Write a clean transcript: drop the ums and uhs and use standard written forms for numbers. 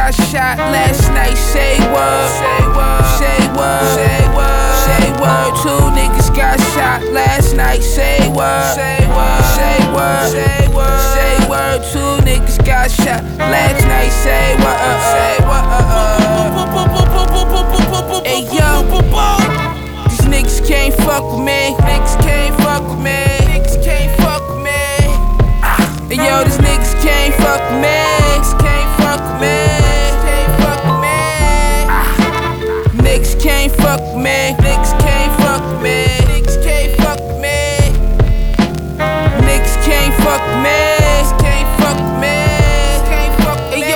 got shot last night. Say word, say word, say word, say word, say word. Two niggas got shot last night. Say word, say word, say word, say word, say word. Two niggas got shot last night. Say